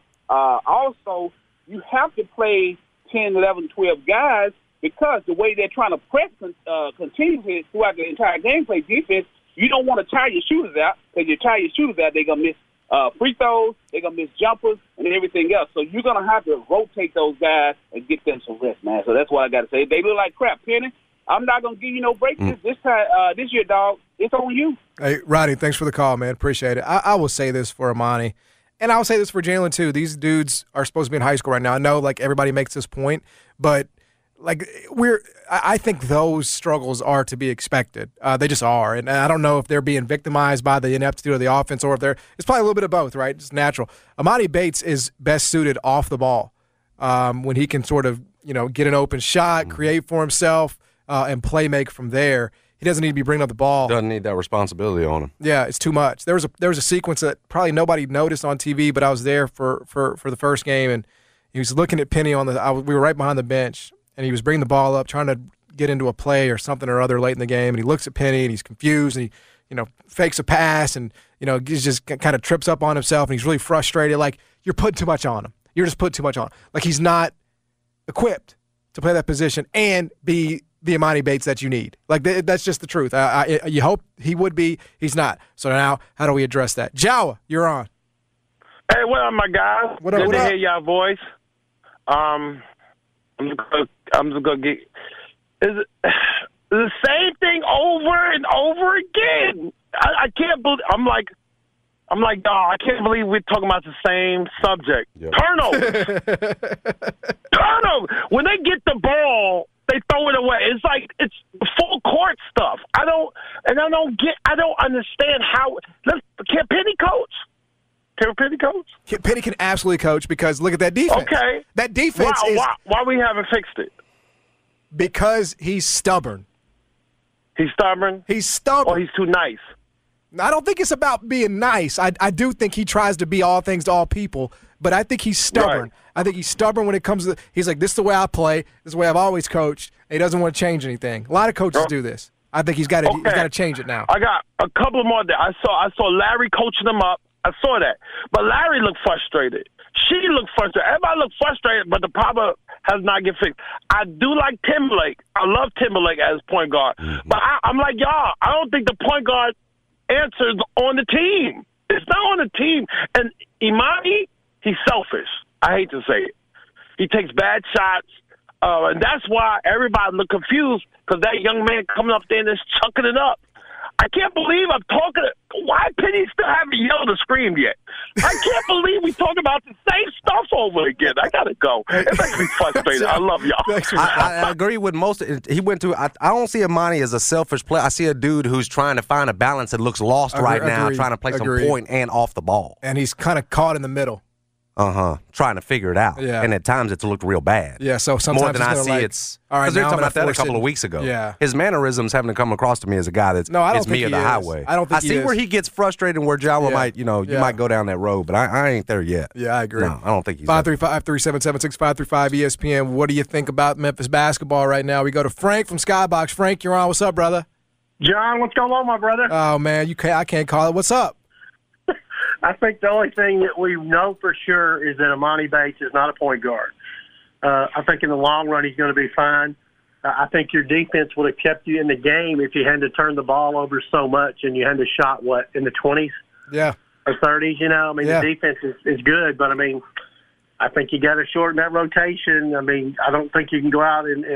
also, you have to play 10, 11, 12 guys because the way they're trying to press continuously throughout the entire game, play defense, you don't want to tire your shooters out because you tire your shooters out, they're going to miss free throws, they're going to miss jumpers, and everything else. So you're going to have to rotate those guys and get them some rest, man. So that's what I got to say. They look like crap, Penny. I'm not going to give you no break this time. This year, dog, it's on you. Hey, Rodney, thanks for the call, man. Appreciate it. I will say this for Imani, and I'll say this for Jalen, too. These dudes are supposed to be in high school right now. I know, everybody makes this point, but, I think those struggles are to be expected. They just are, and I don't know if they're being victimized by the ineptitude of the offense or if it's probably a little bit of both, right? It's natural. Imani Bates is best suited off the ball when he can sort of, get an open shot, create for himself, and play make from there. He doesn't need to be bringing up the ball. Doesn't need that responsibility on him. Yeah, it's too much. There was a sequence that probably nobody noticed on TV, but I was there for the first game, and he was looking at Penny we were right behind the bench, and he was bringing the ball up, trying to get into a play or something or other late in the game, and he looks at Penny, and he's confused, and he fakes a pass, and he just kind of trips up on himself, and he's really frustrated. You're putting too much on him. You're just putting too much on him. He's not equipped to play that position and be the Imani Bates that you need. That's just the truth. You hope he would be. He's not. So now, how do we address that? Jawa, you're on. Hey, what up, my guys? What up? Good what to up? hear y'all voice. I'm just gonna get. Is it the same thing over and over again? I can't believe. I'm like, dog, I can't believe we're talking about the same subject. Yep. Turnover. When they get the ball, they throw it away. It's like it's full court stuff. I know don't understand how. Can Penny coach? Can Penny coach? Penny can absolutely coach because look at that defense. Okay. That defense is. Why we haven't fixed it? Because he's stubborn. He's stubborn? He's stubborn. Or he's too nice? I don't think it's about being nice. I do think he tries to be all things to all people, but I think he's stubborn. Right. I think he's stubborn when it comes to – he's like, this is the way I play. This is the way I've always coached. And he doesn't want to change anything. A lot of coaches do this. I think he's got to change it now. I got a couple more there. I saw Larry coaching them up. I saw that. But Larry looked frustrated. She looked frustrated. Everybody looked frustrated, but the problem has not get fixed. I do like Timberlake. I love Timberlake as point guard. Mm-hmm. But I'm like, y'all, I don't think the point guard answers on the team. It's not on the team. And Imani, he's selfish. I hate to say it. He takes bad shots. And that's why everybody look confused because that young man coming up there and just chucking it up. I can't believe I'm talking. Why Penny still haven't yelled or screamed yet? I can't believe we talk about the same stuff over again. I gotta go. It makes me frustrated. I love y'all. I agree with most. He went to. I don't see Imani as a selfish player. I see a dude who's trying to find a balance and looks lost right now, trying to play some point and off the ball. And he's kind of caught in the middle. Trying to figure it out. Yeah. And at times it's looked real bad. Yeah, so sometimes more than I see, like, it's all right. Because they're now talking about that a force couple it. of weeks ago. Yeah, his mannerisms haven't come across to me as a guy that's no, I don't think me or he the is. highway. I don't think I see where he gets frustrated and where Jawa might, you might go down that road, but I ain't there yet. Yeah, I agree. No, I don't think he's 535-377-6535 ESPN. What do you think about Memphis basketball right now? We go to Frank from Skybox. Frank, you're on. What's up, brother? John, what's going on, my brother? Oh man, I can't call it. What's up? I think the only thing that we know for sure is that Imani Bates is not a point guard. I think in the long run he's going to be fine. I think your defense would have kept you in the game if you hadn't to turn the ball over so much and you hadn't to shot, in the 20s? Yeah. Or 30s, The defense is good, but, I think you got to shorten that rotation. I don't think you can go out and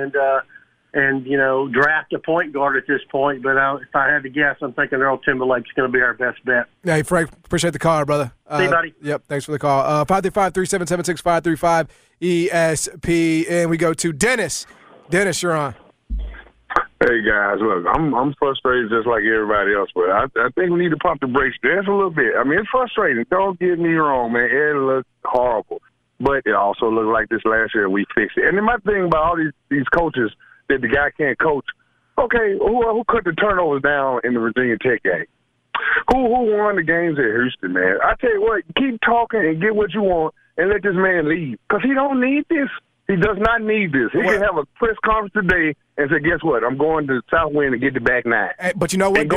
draft a point guard at this point. But if I had to guess, I'm thinking Earl Timberlake's going to be our best bet. Hey, Frank, appreciate the call, brother. See you, buddy. Yep, thanks for the call. 535-377-6535 ESP, and we go to Dennis. Dennis, you're on. Hey guys, look, I'm frustrated just like everybody else, but I think we need to pump the brakes just a little bit. It's frustrating. Don't get me wrong, man. It looks horrible, but it also looked like this last year we fixed it. And then my thing about all these coaches that the guy can't coach. Okay, who cut the turnovers down in the Virginia Tech game? Who won the games at Houston, man? I tell you what, keep talking and get what you want and let this man leave because he don't need this. He does not need this. He can have a press conference today and say, guess what? I'm going to Southwind to get the back nine. But you know what,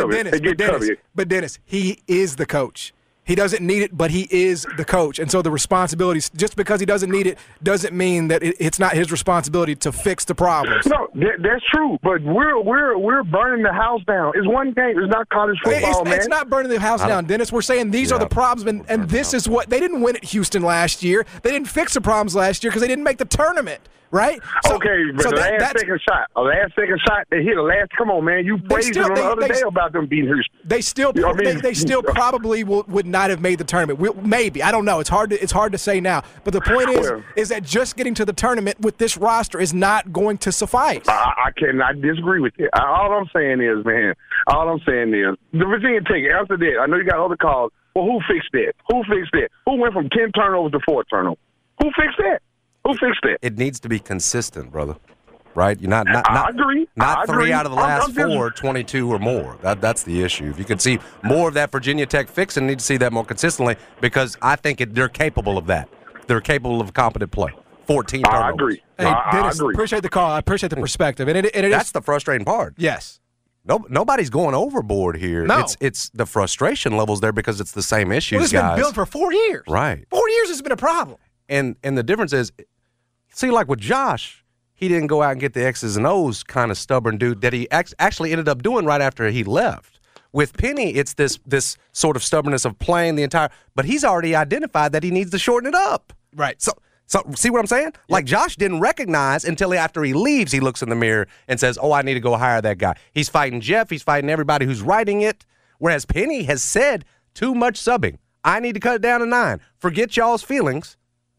but Dennis, he is the coach. He doesn't need it, but he is the coach. And so the responsibilities, just because he doesn't need it, doesn't mean that it's not his responsibility to fix the problems. No, that's true. But we're burning the house down. It's one game. It's not college football, man. It's not burning the house down, Dennis. We're saying these are the problems, and this is what – they didn't win at Houston last year. They didn't fix the problems last year because they didn't make the tournament. Right? Okay, but the last second shot, they hit the last. Come on, man! You praised them the other day about them beating Houston. They still probably would not have made the tournament. Maybe, I don't know. It's hard to say now. But the point is that just getting to the tournament with this roster is not going to suffice. I cannot disagree with you. All I'm saying is, man. The Virginia Tech. After that, I know you got other calls. Well, who fixed that? Who went from 10 turnovers to 4 turnovers? Who fixed that? Who fixed it? It needs to be consistent, brother. Right? You're not I agree. Not 3 out of the last 4, 22 or more. That's the issue. If you could see more of that Virginia Tech fix and need to see that more consistently because I think they're capable of that. They're capable of competent play. 14 turnovers. I agree. Hey, Dennis, I agree. Appreciate the call. I appreciate the perspective. And that's the frustrating part. Yes. Nobody's going overboard here. No. It's the frustration levels there because it's the same issues, Well, it's guys. been built for 4 years. Right. 4 years has been a problem. And the difference is, see, like with Josh, he didn't go out and get the X's and O's kind of stubborn dude that he actually ended up doing right after he left. With Penny, it's this sort of stubbornness of playing the entire – but he's already identified that he needs to shorten it up. Right. So see what I'm saying? Yep. Like Josh didn't recognize until after he leaves, he looks in the mirror and says, oh, I need to go hire that guy. He's fighting Jeff. He's fighting everybody who's writing it, whereas Penny has said too much subbing. I need to cut it down to 9. Forget y'all's feelings.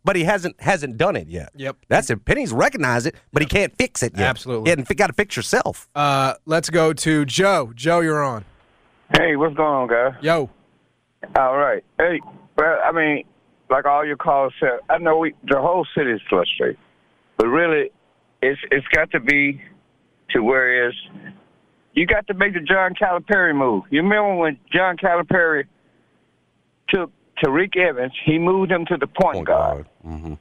but he hasn't done it yet. Yep. That's it. Penny's recognized it, but he can't fix it yet. Absolutely. You got to fix yourself. Let's go to Joe. Joe, you're on. Hey, what's going on, guys? Yo. All right. Hey, well, I mean, like all your callers said, I know the whole city is frustrated, but really, it's got to be to where you got to make the John Calipari move. You remember when John Calipari took Tariq Evans, he moved him to the point guard. Mm-hmm.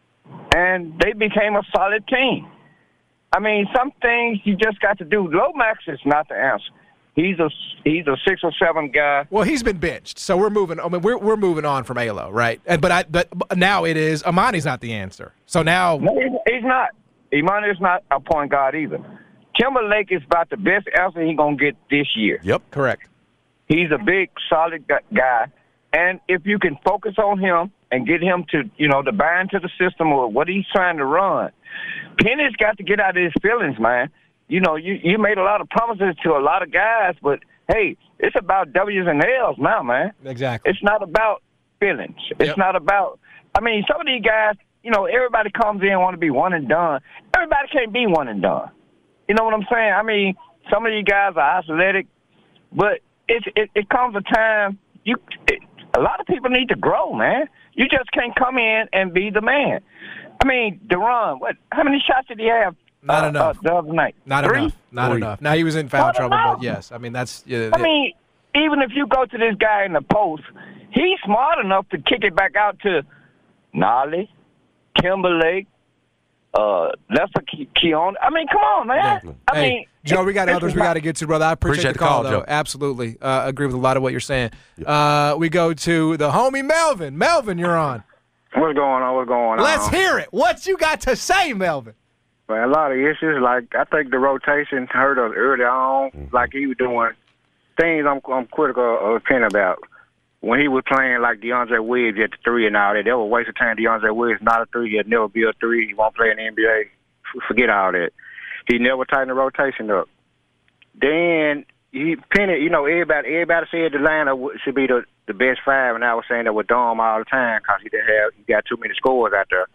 And they became a solid team. I mean, some things you just got to do. Lomax is not the answer. He's a 6 or 7 guy. Well, he's been benched, so we're moving. I mean, we're moving on from Alo, right? But now it is Amani's not the answer. So now he's not. Imani is not a point guard either. Timberlake is about the best answer he's gonna get this year. Yep, correct. He's a big, solid guy, and if you can focus on him and get him to, to buy into the system or what he's trying to run, Penny's got to get out of his feelings, man. You made a lot of promises to a lot of guys, but, hey, it's about W's and L's now, man. Exactly. It's not about feelings. It's not about – I mean, some of these guys, everybody comes in and want to be one and done. Everybody can't be one and done. You know what I'm saying? I mean, some of these guys are athletic, but it comes a time a lot of people need to grow, man. You just can't come in and be the man. I mean, Deron, how many shots did he have? Not enough. The other night. Not 3? enough. Not 3. enough. Now he was in foul trouble, enough. but yes, I mean that's. Yeah, I mean, even if you go to this guy in the post, he's smart enough to kick it back out to Nolly, Timberlake, Lester Keon. I mean, come on, man. I mean, Joe, we got others we got to get to, brother. I appreciate the call, though. Joe. Absolutely, agree with a lot of what you're saying. We go to the homie Melvin. Melvin, you're on. What's going on? What's going on? Let's hear it. What you got to say, Melvin? Well, a lot of issues. Like, I think the rotation hurt us early on. Like, he was doing things I'm critical of Penn about. When he was playing like DeAndre Williams at the 3 and all that, was a waste of time. DeAndre Williams not a 3. He'll never be a 3. He won't play in the NBA. Forget all that. He never tightened the rotation up. Then Penny, everybody said the lineup should be the best 5, and I was saying that with Dom all the time because he got too many scores out there.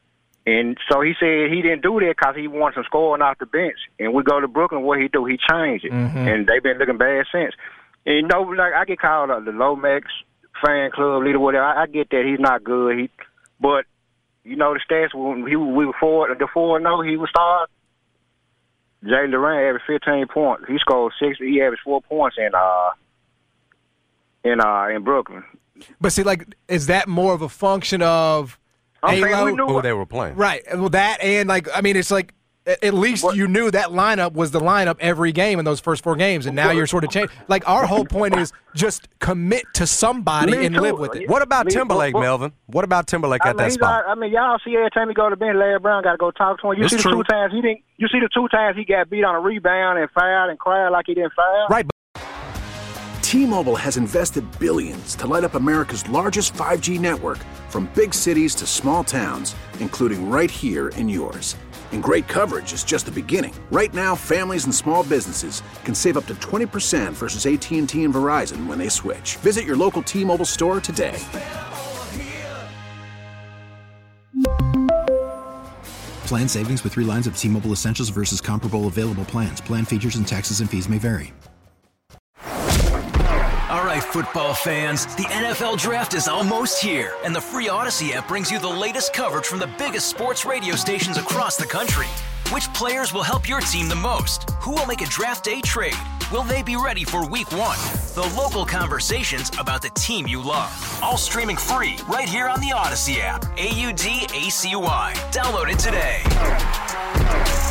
And so he said he didn't do that because he wanted some scoring off the bench. And we go to Brooklyn, what he do? He changed it. Mm-hmm. And they've been looking bad since. And like I get called the Lomax fan club leader, whatever. I get that he's not good. But the stats when we were 4-0, he was starting. Jay Durant averaged 15 points. He scored 6. He averaged 4 points in Brooklyn. But see, like, is that more of a function of who they were playing? Right. Well, that and it's like at least you knew that lineup was the lineup every game in those first 4 games, and now you're sort of changing. Like, our whole point is just commit to somebody and live with it. What about Timberlake, Melvin? What about Timberlake at that spot? Y'all see every time he go to bench, Larry Brown got to go talk to him. You see the 2 times he didn't. You see the 2 times he got beat on a rebound and fouled and cried like he didn't foul. Right. T-Mobile has invested billions to light up America's largest 5G network, from big cities to small towns, including right here in yours. And great coverage is just the beginning. Right now, families and small businesses can save up to 20% versus AT&T and Verizon when they switch. Visit your local T-Mobile store today. Plan savings with 3 lines of T-Mobile Essentials versus comparable available plans. Plan features and taxes and fees may vary. All right, football fans, the NFL Draft is almost here, and the free Odyssey app brings you the latest coverage from the biggest sports radio stations across the country. Which players will help your team the most? Who will make a draft day trade? Will they be ready for Week 1? The local conversations about the team you love. All streaming free right here on the Odyssey app. AUDACY. Download it today.